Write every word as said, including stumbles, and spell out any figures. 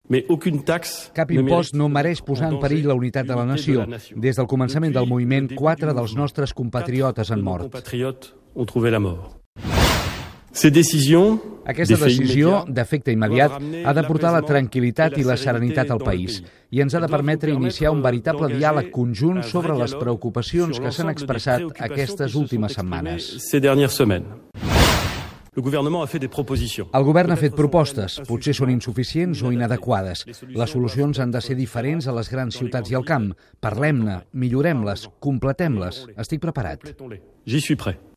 Cap impost no mereix posar en perill la unitat de la nació. Des del començament del moviment, quatre dels nostres compatriotes han mort. Aquesta decisió, d'efecte immediat, ha de portar la tranquil·litat i la serenitat al país i ens ha de permetre iniciar un veritable diàleg conjunt sobre les preocupacions que s'han expressat aquestes últimes setmanes. El govern ha fet propostes, potser són insuficients o inadequades. Les solucions han de ser diferents a les grans ciutats i al camp. Parlem-ne, millorem-les, completem-les. Estic preparat. J'y suis prêt.